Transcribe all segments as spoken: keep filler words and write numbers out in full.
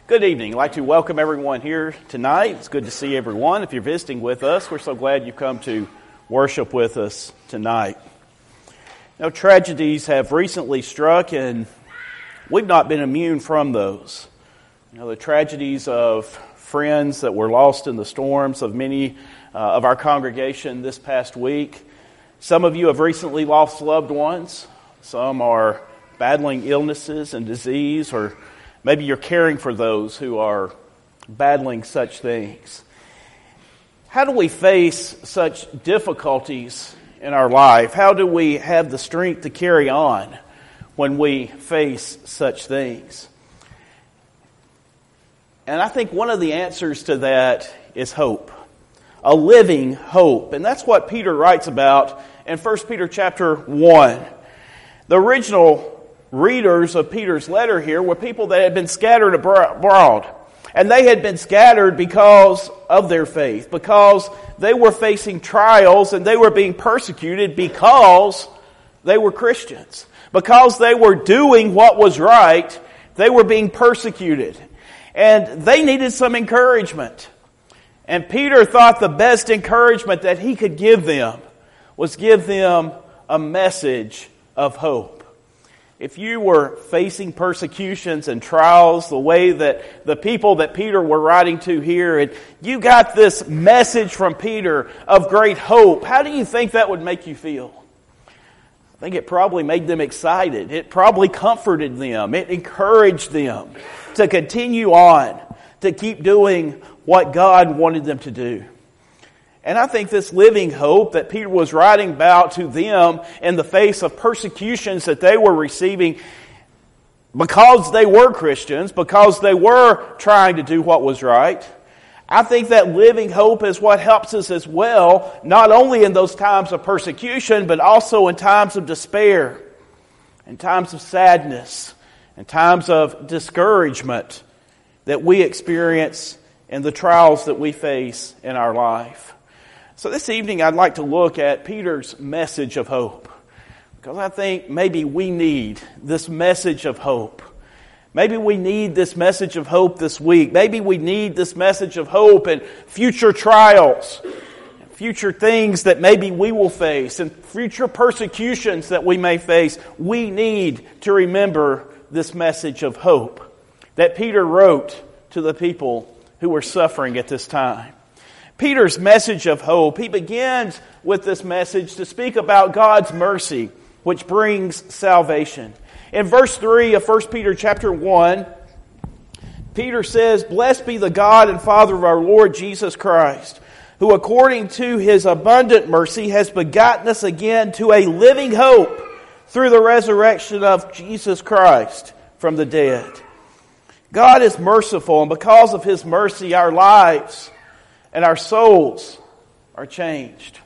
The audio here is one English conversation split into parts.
Good evening. I'd like to welcome everyone here tonight. It's good to see everyone. If you're visiting with us, we're so glad you've come to worship with us tonight. Now, tragedies have recently struck, and we've not been immune from those. You know, the tragedies of friends that were lost in the storms of many uh, of our congregation this past week. Some of you have recently lost loved ones. Some are battling illnesses and disease, or maybe you're caring for those who are battling such things. How do we face such difficulties in our life? How do we have the strength to carry on when we face such things? And I think one of the answers to that is hope. A living hope. And that's what Peter writes about in First Peter chapter one. The original readers of Peter's letter here were people that had been scattered abroad. And they had been scattered because of their faith, because they were facing trials and they were being persecuted because they were Christians. Because they were doing what was right, they were being persecuted. And they needed some encouragement. And Peter thought the best encouragement that he could give them was give them a message of hope. If you were facing persecutions and trials the way that the people that Peter were writing to here, and you got this message from Peter of great hope, how do you think that would make you feel? I think it probably made them excited. It probably comforted them. It encouraged them to continue on, to keep doing what God wanted them to do. And I think this living hope that Peter was writing about to them in the face of persecutions that they were receiving because they were Christians, because they were trying to do what was right, I think that living hope is what helps us as well, not only in those times of persecution, but also in times of despair, in times of sadness, in times of discouragement that we experience in the trials that we face in our life. So this evening I'd like to look at Peter's message of hope, because I think maybe we need this message of hope. Maybe we need this message of hope this week. Maybe we need this message of hope in future trials, future things that maybe we will face, and future persecutions that we may face. We need to remember this message of hope that Peter wrote to the people who were suffering at this time. Peter's message of hope, he begins with this message to speak about God's mercy, which brings salvation. In verse three of First Peter chapter one, Peter says, "Blessed be the God and Father of our Lord Jesus Christ, who according to His abundant mercy has begotten us again to a living hope through the resurrection of Jesus Christ from the dead." God is merciful, and because of His mercy, our lives and our souls are changed.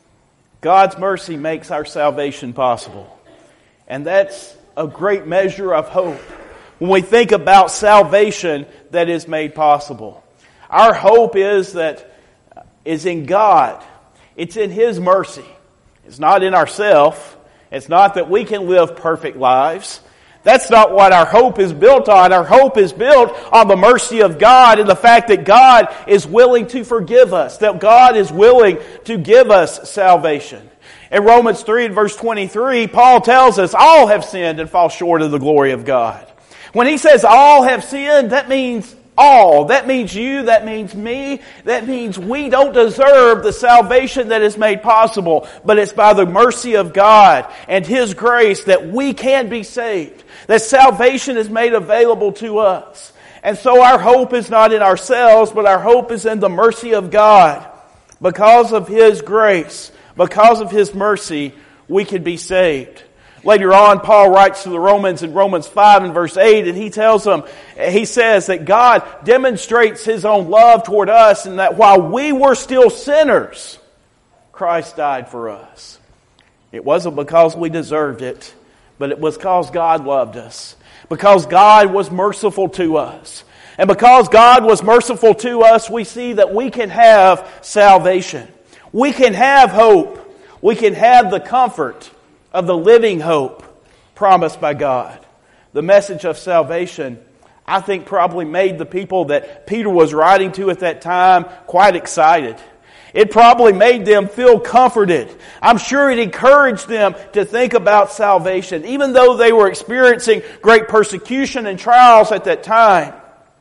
God's mercy makes our salvation possible. And that's a great measure of hope when we think about salvation that is made possible. Our hope is that is in God. It's in His mercy. It's not in ourselves. It's not that we can live perfect lives. That's not what our hope is built on. Our hope is built on the mercy of God and the fact that God is willing to forgive us, that God is willing to give us salvation. In Romans three and verse twenty-three, Paul tells us all have sinned and fall short of the glory of God. When he says all have sinned, that means all. That means you, that means me, that means we don't deserve the salvation that is made possible, but it's by the mercy of God and His grace that we can be saved, that salvation is made available to us. And so our hope is not in ourselves, but our hope is in the mercy of God. Because of His grace, because of His mercy, we can be saved. Later on, Paul writes to the Romans in Romans five and verse eight, and he tells them, he says that God demonstrates His own love toward us, and that while we were still sinners, Christ died for us. It wasn't because we deserved it, but it was because God loved us. Because God was merciful to us. And because God was merciful to us, we see that we can have salvation. We can have hope. We can have the comfort of the living hope promised by God. The message of salvation I think probably made the people that Peter was writing to at that time quite excited. It probably made them feel comforted. I'm sure it encouraged them to think about salvation, even though they were experiencing great persecution and trials at that time.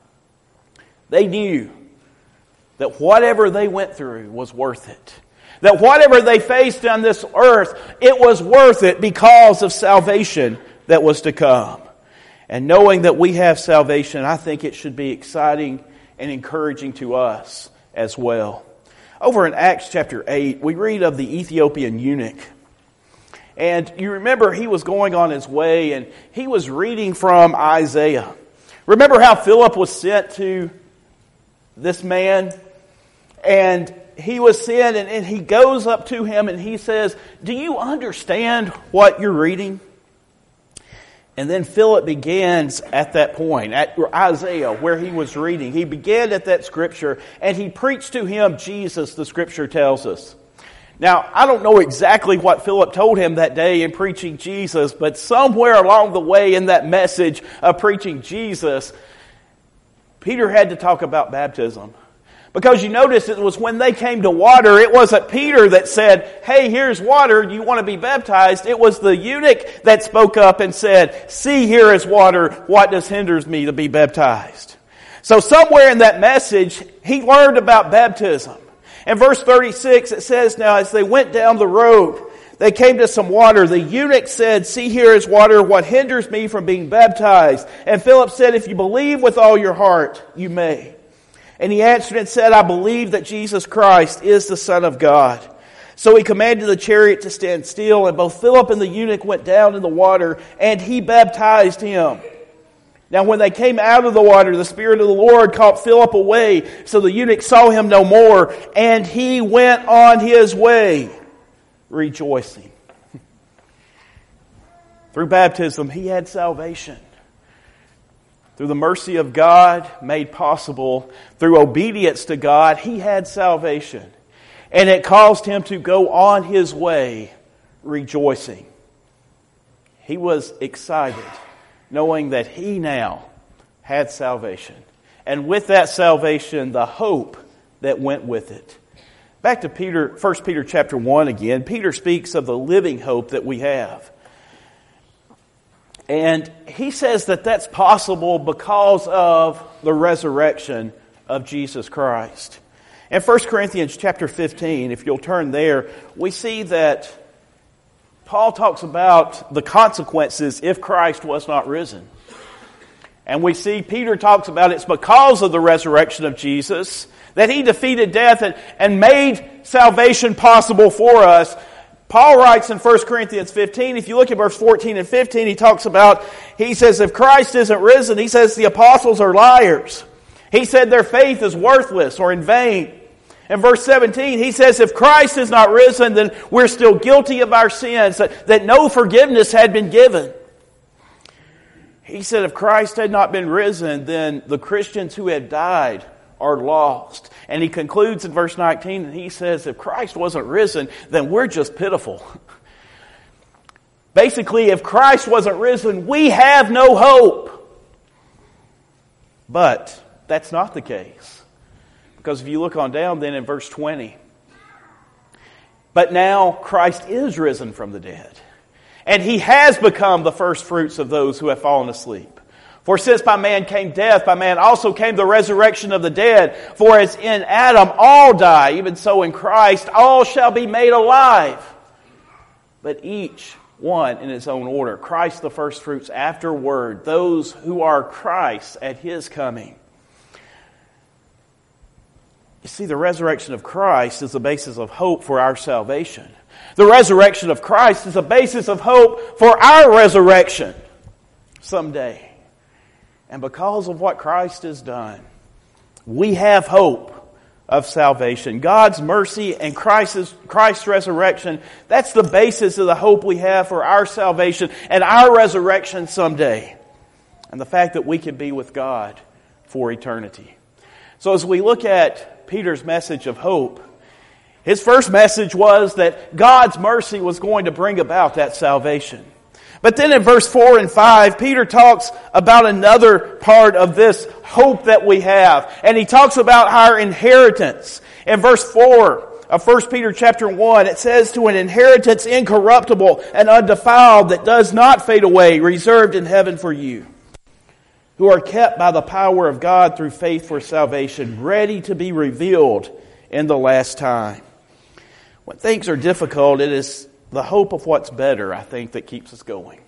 They knew that whatever they went through was worth it. That whatever they faced on this earth, it was worth it because of salvation that was to come. And knowing that we have salvation, I think it should be exciting and encouraging to us as well. Over in Acts chapter eight, we read of the Ethiopian eunuch. And you remember he was going on his way and he was reading from Isaiah. Remember how Philip was sent to this man? And he was sent and, and he goes up to him and he says, "Do you understand what you're reading?" And then Philip begins at that point, at Isaiah, where he was reading. He began at that scripture, and he preached to him Jesus, the scripture tells us. Now, I don't know exactly what Philip told him that day in preaching Jesus, but somewhere along the way in that message of preaching Jesus, Peter had to talk about baptism. Because you notice it was when they came to water, it wasn't Peter that said, "Hey, here's water, do you want to be baptized?" It was the eunuch that spoke up and said, "See, here is water, what does hinders me to be baptized?" So somewhere in that message, he learned about baptism. In verse thirty-six, it says, "Now as they went down the road, they came to some water. The eunuch said, 'See, here is water, what hinders me from being baptized?' And Philip said, 'If you believe with all your heart, you may.' And he answered and said, 'I believe that Jesus Christ is the Son of God.' So he commanded the chariot to stand still, and both Philip and the eunuch went down in the water, and he baptized him. Now when they came out of the water, the Spirit of the Lord caught Philip away, so the eunuch saw him no more, and he went on his way, rejoicing." Through baptism, he had salvation. Through the mercy of God made possible, through obedience to God, he had salvation. And it caused him to go on his way rejoicing. He was excited, knowing that he now had salvation. And with that salvation, the hope that went with it. Back to Peter, First Peter chapter one again. Peter speaks of the living hope that we have. And he says that that's possible because of the resurrection of Jesus Christ. In First Corinthians chapter fifteen, if you'll turn there, we see that Paul talks about the consequences if Christ was not risen. And we see Peter talks about it's because of the resurrection of Jesus that he defeated death and, and made salvation possible for us. Paul writes in First Corinthians fifteen, if you look at verse fourteen and fifteen, he talks about, he says, if Christ isn't risen, he says the apostles are liars. He said their faith is worthless or in vain. In verse seventeen, he says if Christ is not risen, then we're still guilty of our sins, that, that no forgiveness had been given. He said if Christ had not been risen, then the Christians who had died are lost. And he concludes in verse nineteen, and he says, if Christ wasn't risen, then we're just pitiful. Basically, if Christ wasn't risen, we have no hope. But that's not the case. Because if you look on down then in verse twenty, but now Christ is risen from the dead, and he has become the first fruits of those who have fallen asleep. For since by man came death, by man also came the resurrection of the dead. For as in Adam all die, even so in Christ all shall be made alive. But each one in his own order. Christ the first fruits, afterward those who are Christ at his coming. You see, the resurrection of Christ is the basis of hope for our salvation. The resurrection of Christ is a basis of hope for our resurrection someday. And because of what Christ has done, we have hope of salvation. God's mercy and Christ's, Christ's resurrection, that's the basis of the hope we have for our salvation and our resurrection someday. And the fact that we can be with God for eternity. So as we look at Peter's message of hope, his first message was that God's mercy was going to bring about that salvation. But then in verse four and five, Peter talks about another part of this hope that we have. And he talks about our inheritance. In verse four of First Peter chapter one, it says, to an inheritance incorruptible and undefiled that does not fade away, reserved in heaven for you, who are kept by the power of God through faith for salvation, ready to be revealed in the last time. When things are difficult, it is the hope of what's better, I think, that keeps us going.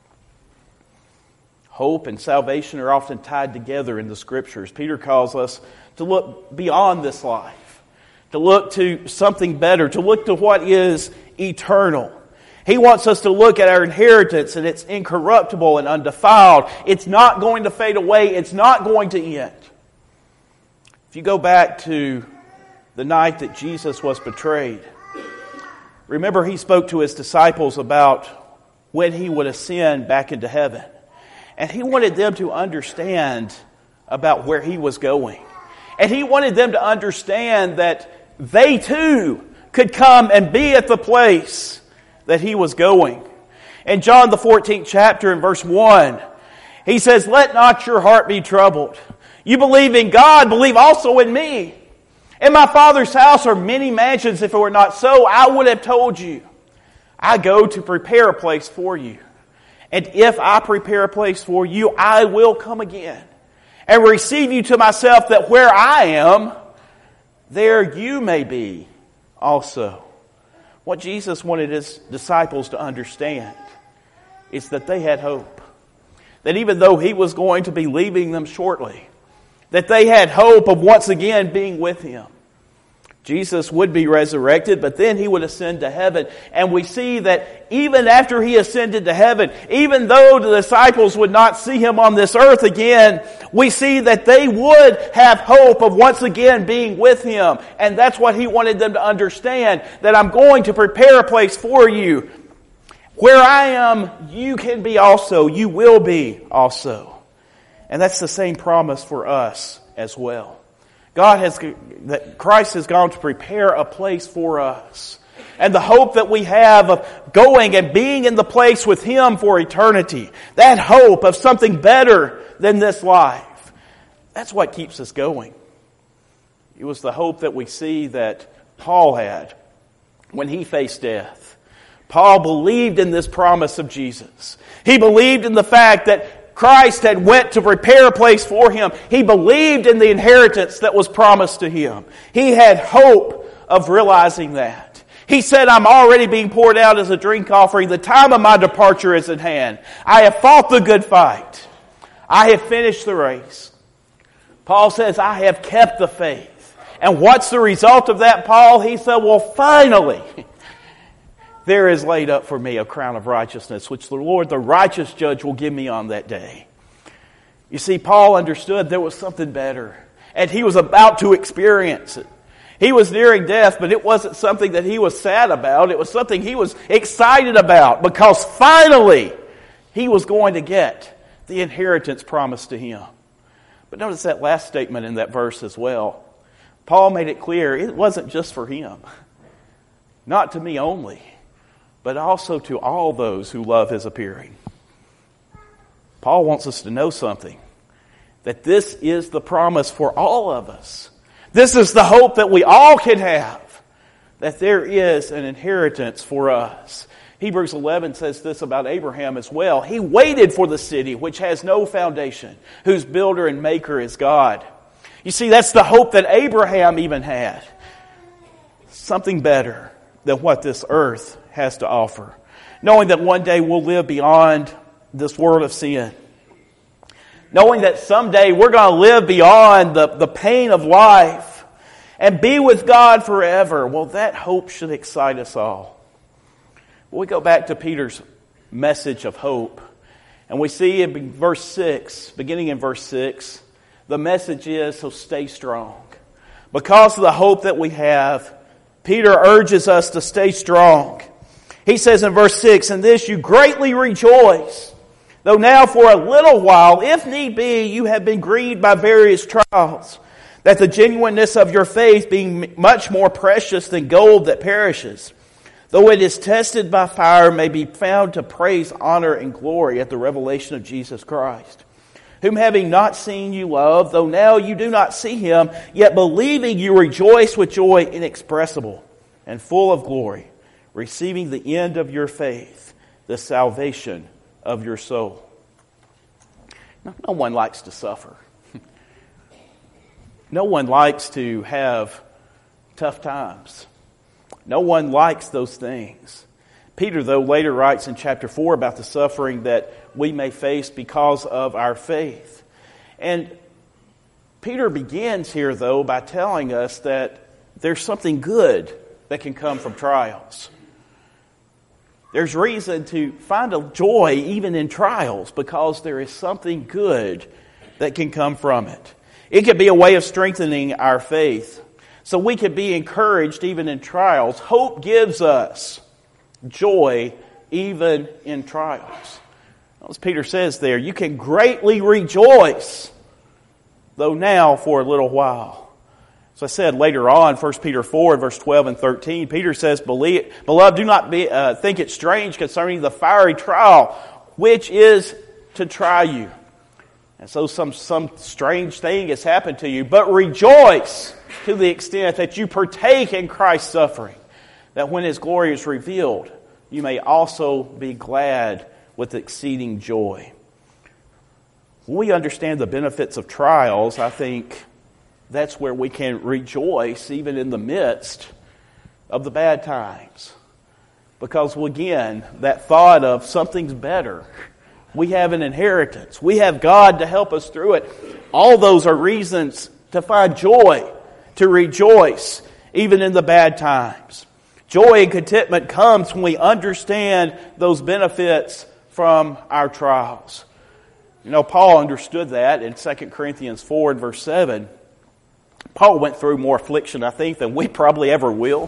Hope and salvation are often tied together in the Scriptures. Peter calls us to look beyond this life, to look to something better, to look to what is eternal. He wants us to look at our inheritance, and it's incorruptible and undefiled. It's not going to fade away. It's not going to end. If you go back to the night that Jesus was betrayed, remember he spoke to his disciples about when he would ascend back into heaven. And he wanted them to understand about where he was going. And he wanted them to understand that they too could come and be at the place that he was going. In John the fourteenth chapter in verse one, he says, let not your heart be troubled. You believe in God, believe also in me. In my Father's house are many mansions. If it were not so, I would have told you. I go to prepare a place for you. And if I prepare a place for you, I will come again and receive you to myself, that where I am, there you may be also. What Jesus wanted his disciples to understand is that they had hope. That even though he was going to be leaving them shortly, that they had hope of once again being with him. Jesus would be resurrected, but then he would ascend to heaven. And we see that even after he ascended to heaven, even though the disciples would not see him on this earth again, we see that they would have hope of once again being with him. And that's what he wanted them to understand, that I'm going to prepare a place for you. Where I am, you can be also. You will be also. And that's the same promise for us as well. God has, that Christ has gone to prepare a place for us. And the hope that we have of going and being in the place with him for eternity, that hope of something better than this life, that's what keeps us going. It was the hope that we see that Paul had when he faced death. Paul believed in this promise of Jesus. He believed in the fact that Christ had went to prepare a place for him. He believed in the inheritance that was promised to him. He had hope of realizing that. He said, I'm already being poured out as a drink offering. The time of my departure is at hand. I have fought the good fight. I have finished the race. Paul says, I have kept the faith. And what's the result of that, Paul? He said, well, finally, there is laid up for me a crown of righteousness, which the Lord, the righteous judge, will give me on that day. You see, Paul understood there was something better, and he was about to experience it. He was nearing death, but it wasn't something that he was sad about. It was something he was excited about, because finally he was going to get the inheritance promised to him. But notice that last statement in that verse as well. Paul made it clear it wasn't just for him. Not to me only, but also to all those who love his appearing. Paul wants us to know something, that this is the promise for all of us. This is the hope that we all can have, that there is an inheritance for us. Hebrews eleven says this about Abraham as well. He waited for the city which has no foundation, whose builder and maker is God. You see, that's the hope that Abraham even had. Something better than what this earth has to offer. Knowing that one day we'll live beyond this world of sin. Knowing that someday we're going to live beyond the, the pain of life and be with God forever. Well, that hope should excite us all. Well, we go back to Peter's message of hope, and we see in verse six, beginning in verse six, the message is, so stay strong. Because of the hope that we have, Peter urges us to stay strong. He says in verse six, in this you greatly rejoice, though now for a little while, if need be, you have been grieved by various trials, that the genuineness of your faith, being much more precious than gold that perishes, though it is tested by fire, may be found to praise, honor, and glory at the revelation of Jesus Christ, whom having not seen you love, though now you do not see him, yet believing you rejoice with joy inexpressible and full of glory, receiving the end of your faith, the salvation of your soul. No, no one likes to suffer. No one likes to have tough times. No one likes those things. Peter, though, later writes in chapter four about the suffering that we may face because of our faith. And Peter begins here, though, by telling us that there's something good that can come from trials. There's reason to find a joy even in trials because there is something good that can come from it. It could be a way of strengthening our faith. So we can be encouraged even in trials. Hope gives us joy even in trials. As Peter says there, you can greatly rejoice, though now for a little while. As I said later on, First Peter four, verse twelve and thirteen, Peter says, Beloved, do not be, uh, think it strange concerning the fiery trial, which is to try you. And so some, some strange thing has happened to you, but rejoice to the extent that you partake in Christ's suffering, that when His glory is revealed, you may also be glad with exceeding joy. When we understand the benefits of trials, I think that's where we can rejoice even in the midst of the bad times. Because again, that thought of something's better. We have an inheritance. We have God to help us through it. All those are reasons to find joy, to rejoice, even in the bad times. Joy and contentment comes when we understand those benefits from our trials. You know, Paul understood that in Second Corinthians four and verse seven. Paul went through more affliction, I think, than we probably ever will.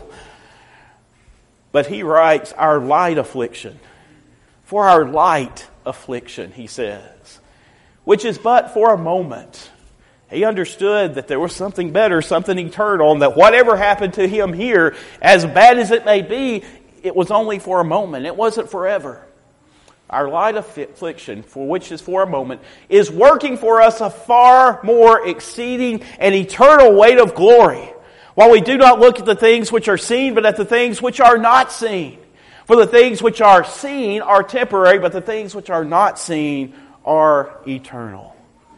But he writes, our light affliction. For our light affliction, he says, which is but for a moment. He understood that there was something better, something eternal, and that whatever happened to him here, as bad as it may be, it was only for a moment. It wasn't forever. Our light affliction, for which is for a moment, is working for us a far more exceeding and eternal weight of glory, while we do not look at the things which are seen, but at the things which are not seen. For the things which are seen are temporary, but the things which are not seen are eternal.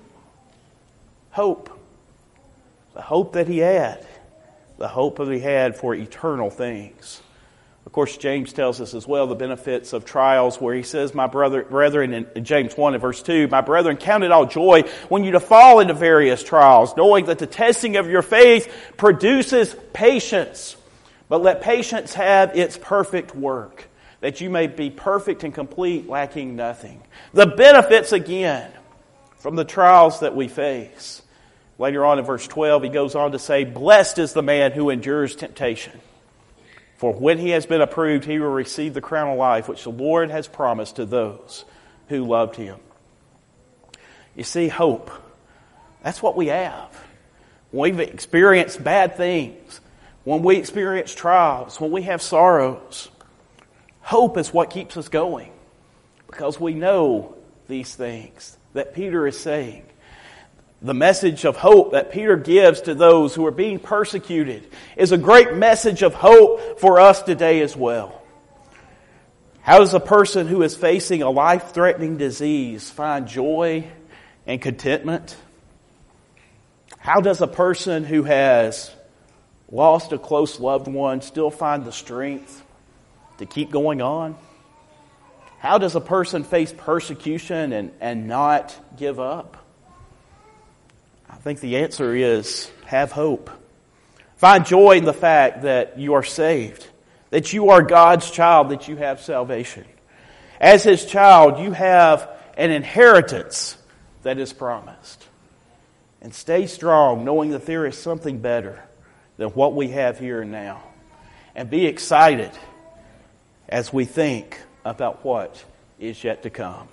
Hope. The hope that he had. The hope that he had for eternal things. Of course, James tells us as well the benefits of trials, where he says, My brother, brethren, in James one and verse two, My brethren, count it all joy when you to fall into various trials, knowing that the testing of your faith produces patience. But let patience have its perfect work, that you may be perfect and complete, lacking nothing. The benefits, again, from the trials that we face. Later on in verse twelve, he goes on to say, Blessed is the man who endures temptation. For when he has been approved, he will receive the crown of life, which the Lord has promised to those who loved him. You see, hope. That's what we have. When we've experienced bad things, when we experience trials, when we have sorrows, hope is what keeps us going. Because we know these things that Peter is saying. The message of hope that Peter gives to those who are being persecuted is a great message of hope for us today as well. How does a person who is facing a life-threatening disease find joy and contentment? How does a person who has lost a close loved one still find the strength to keep going on? How does a person face persecution and, and not give up? I think the answer is have hope. Find joy in the fact that you are saved, that you are God's child, that you have salvation. As His child, you have an inheritance that is promised. And stay strong, knowing that there is something better than what we have here and now. And be excited as we think about what is yet to come.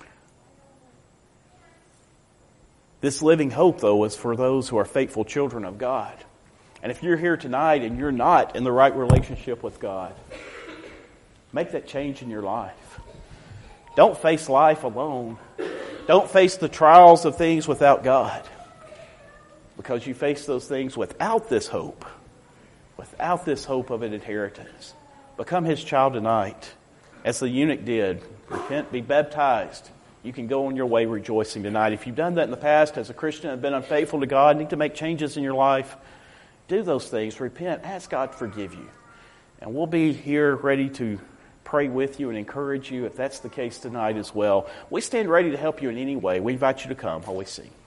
This living hope, though, is for those who are faithful children of God. And if you're here tonight and you're not in the right relationship with God, Make that change in your life. Don't face life alone. Don't face the trials of things without God. Because you face those things without this hope. Without this hope of an inheritance. Become His child tonight. As the eunuch did. Repent, be baptized. You can go on your way rejoicing tonight. If you've done that in the past as a Christian and been unfaithful to God, need to make changes in your life, do those things. Repent. Ask God to forgive you. And we'll be here ready to pray with you and encourage you if that's the case tonight as well. We stand ready to help you in any way. We invite you to come while we sing.